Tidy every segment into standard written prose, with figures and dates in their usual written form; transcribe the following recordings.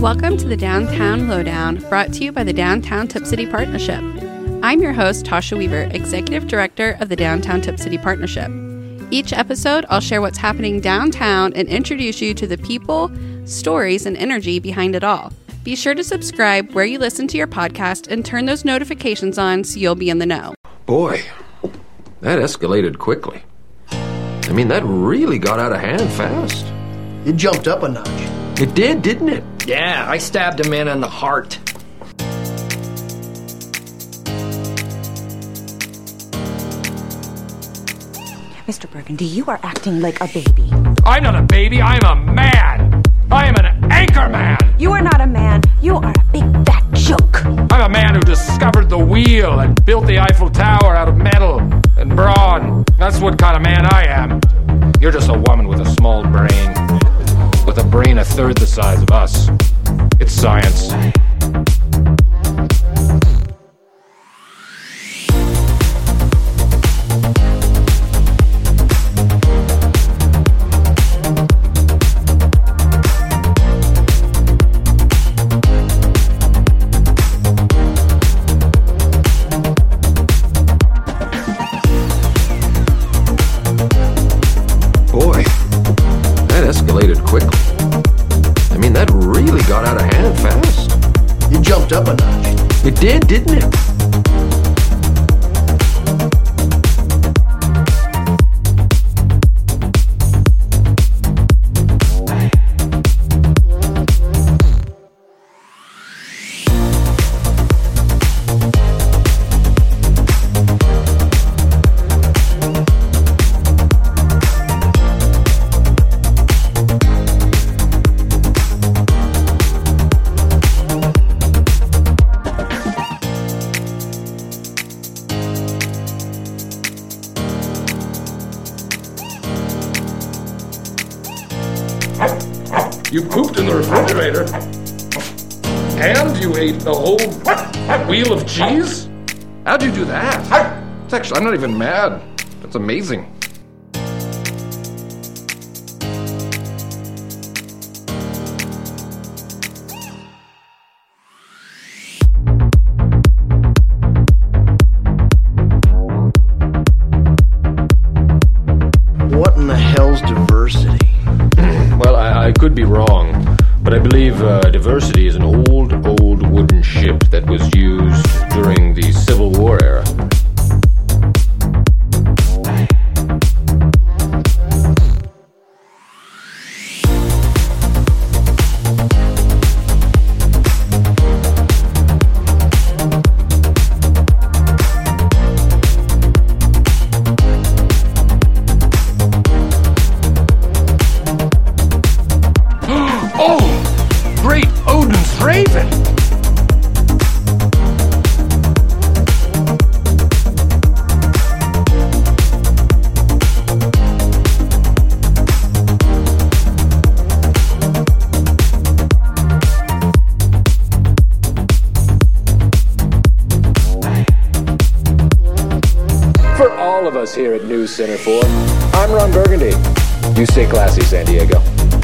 Welcome to the Downtown Lowdown, brought to you by the Downtown Tip City Partnership. I'm your host, Tasha Weaver, Executive Director of the Downtown Tip City Partnership. Each episode, I'll share what's happening downtown and introduce you to the people, stories, and energy behind it all. Be sure to subscribe where you listen to your podcast and turn those notifications on so you'll be in the know. Boy, that escalated quickly. I mean, that really got out of hand fast. It jumped up a notch. It did, didn't it? Yeah, I stabbed a man in the heart. Mr. Burgundy, you are acting like a baby. I'm not a baby, I'm a man! I am an anchor man! You are not a man, you are a big fat joke. I'm a man who discovered the wheel and built the Eiffel Tower out of metal and brawn. That's what kind of man I am. You're just a woman with a small brain. With a brain a third the size of us. It's science. Boy, that escalated quickly. I mean, that really got out of hand fast. It jumped up a notch. It did, didn't it? You pooped in the refrigerator. And you ate the whole wheel of cheese? How'd you do that? It's actually, I'm not even mad. That's amazing. What in the hell's diversity? Well, I could be wrong, but I believe diversity is an old wooden ship that was used during the Civil War era. Great Odin's Raven! For all of us here at News Center 4, I'm Ron Burgundy. You stay classy, San Diego.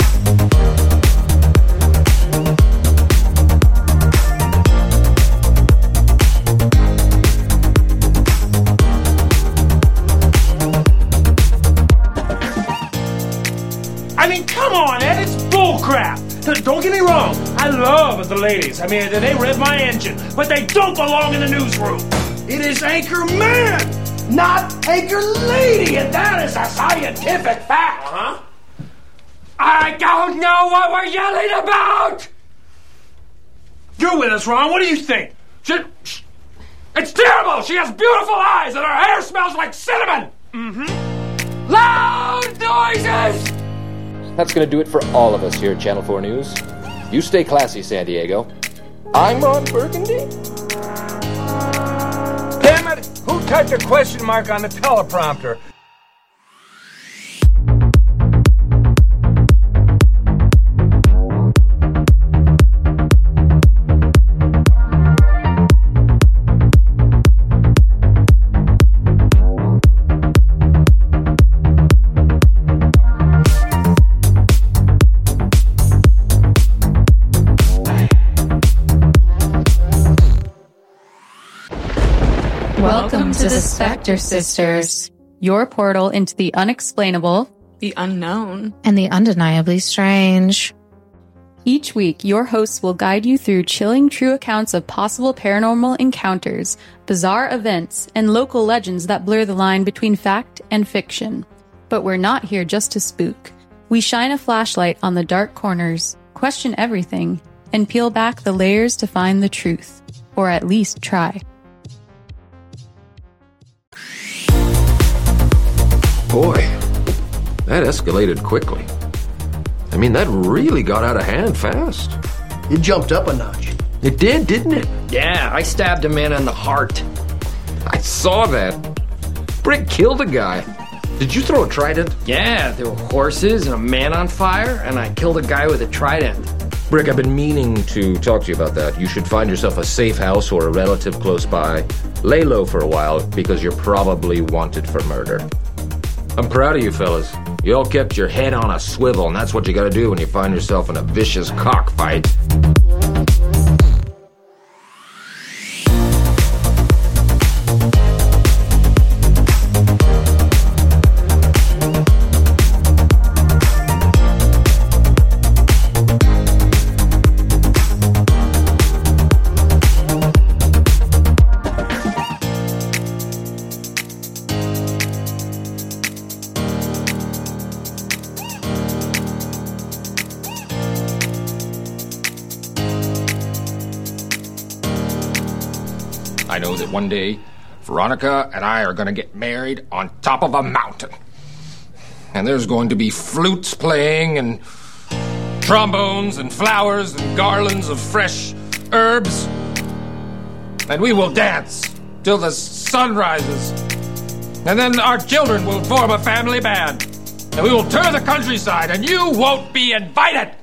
I mean, come on, Ed, it's bullcrap. Don't get me wrong, I love the ladies. I mean, they rev my engine, but they don't belong in the newsroom. It is Anchor Man, not Anchor Lady, and that is a scientific fact. Uh-huh. I don't know what we're yelling about. You're with us, Ron. What do you think? It's terrible. She has beautiful eyes, and her hair smells like cinnamon. Mm-hmm. Loud noises. That's going to do it for all of us here at Channel 4 News. You stay classy, San Diego. I'm Ron Burgundy. Damn it! Who typed a question mark on the teleprompter? to the Spectre Sisters, your portal into the unexplainable, the unknown, and the undeniably strange. Each week, your hosts will guide you through chilling true accounts of possible paranormal encounters, bizarre events, and local legends that blur the line between fact and fiction. But we're not here just to spook. We shine a flashlight on the dark corners, question everything, and peel back the layers to find the truth. Or at least try. Boy, that escalated quickly. I mean, that really got out of hand fast. It jumped up a notch. It did, didn't it? Yeah, I stabbed a man in the heart. I saw that. Brick killed a guy. Did you throw a trident? Yeah, there were horses and a man on fire, and I killed a guy with a trident. Brick, I've been meaning to talk to you about that. You should find yourself a safe house or a relative close by. Lay low for a while, because you're probably wanted for murder. I'm proud of you fellas. You all kept your head on a swivel, and that's what you gotta do when you find yourself in a vicious cockfight. I know that one day, Veronica and I are going to get married on top of a mountain. And there's going to be flutes playing and trombones and flowers and garlands of fresh herbs. And we will dance till the sun rises. And then our children will form a family band. And we will tour the countryside, and you won't be invited!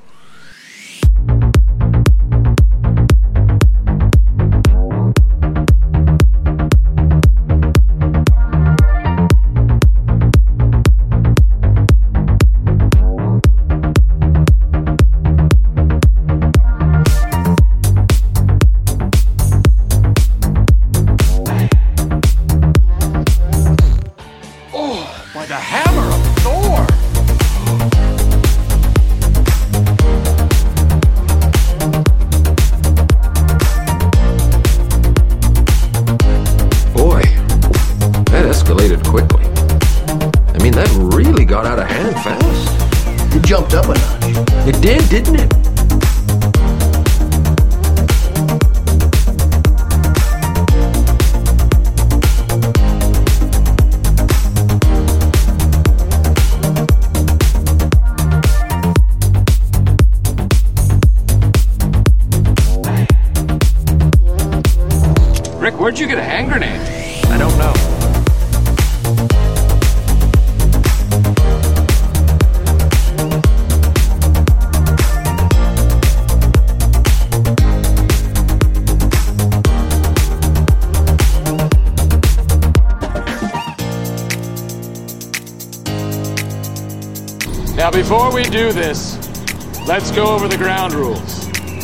The hammer of Thor! Boy, that escalated quickly. I mean, that really got out of hand fast. It jumped up a notch. It did, didn't it? Rick, where'd you get a hand grenade? I don't know. Now, before we do this, let's go over the ground rules.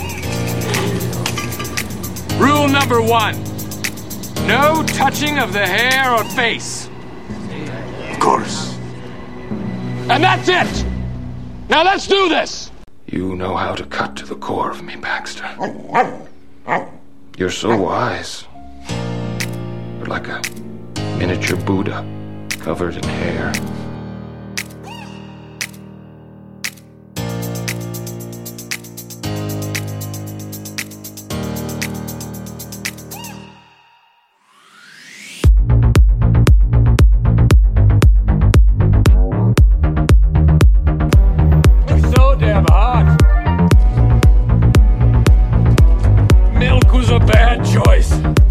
Rule number 1. No touching of the hair or face. Of course. And that's it! Now let's do this! You know how to cut to the core of me, Baxter. You're so wise. You're like a miniature Buddha covered in hair. Milk was a bad choice.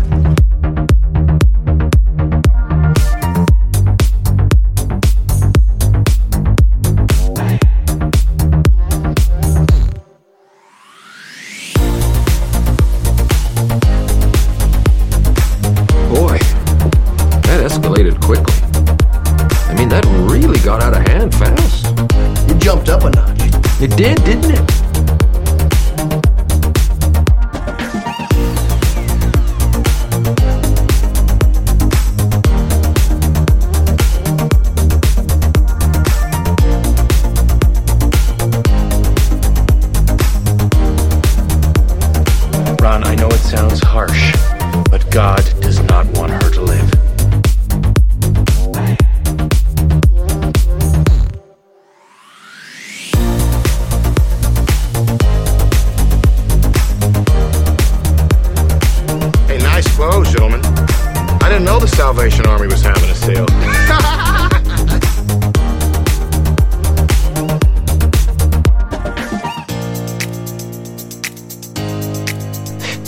Boy, that escalated quickly. I mean, that really got out of hand fast. It jumped up a notch. It did, didn't it?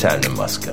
time to Moscow.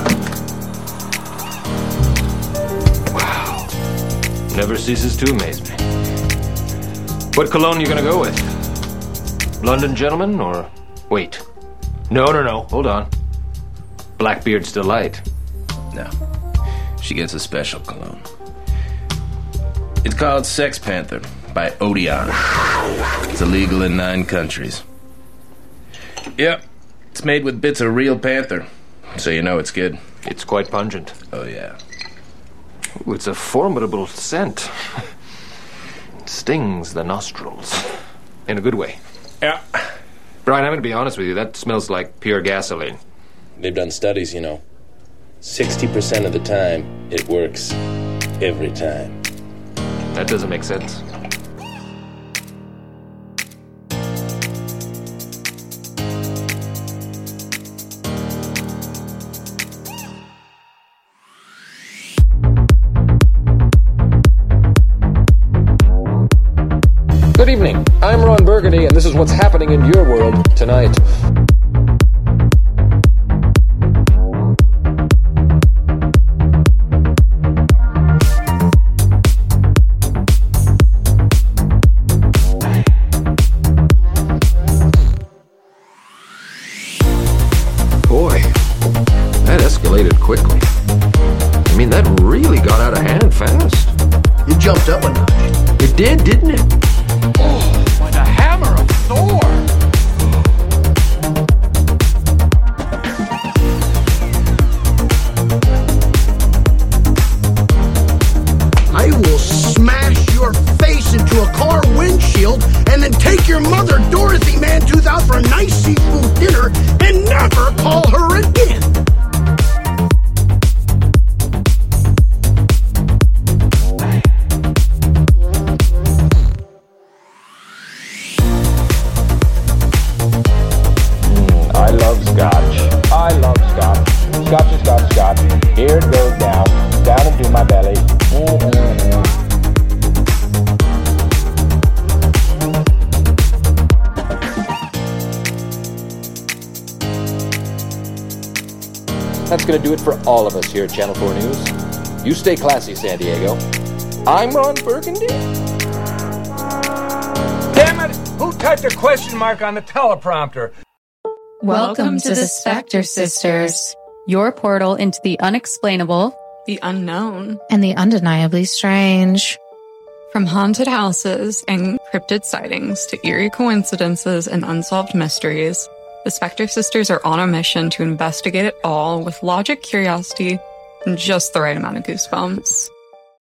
Wow. Never ceases to amaze me. What cologne you gonna go with? London Gentleman or... Wait. No. Hold on. Blackbeard's Delight. No. She gets a special cologne. It's called Sex Panther by Odeon. It's illegal in 9 countries. Yep. It's made with bits of real panther. So you know it's good. It's quite pungent. Oh, yeah. Ooh, it's a formidable scent. It stings the nostrils. In a good way. Yeah. Brian, I'm going to be honest with you. That smells like pure gasoline. They've done studies, you know. 60% of the time, it works every time. That doesn't make sense. Good evening. I'm Ron Burgundy, and this is what's happening in your world tonight. Boy, that escalated quickly. I mean, that really got out of hand fast. It jumped up a notch. It did, didn't it? Oh, by the hammer of Thor! I will smash your face into a car windshield and then take your mother, Dorothy Mantooth, out for a nice seafood dinner and never call her again. I love scotch. I love scotch. Scotchy, scotch, scotch. Here it goes down into my belly. That's going to do it for all of us here at Channel 4 News. You stay classy, San Diego. I'm Ron Burgundy. Damn it! Who typed a question mark on the teleprompter? Welcome to the Spectre Sisters, your portal into the unexplainable, the unknown, and the undeniably strange. From haunted houses and cryptid sightings to eerie coincidences and unsolved mysteries, the Spectre Sisters are on a mission to investigate it all with logic, curiosity, and just the right amount of goosebumps.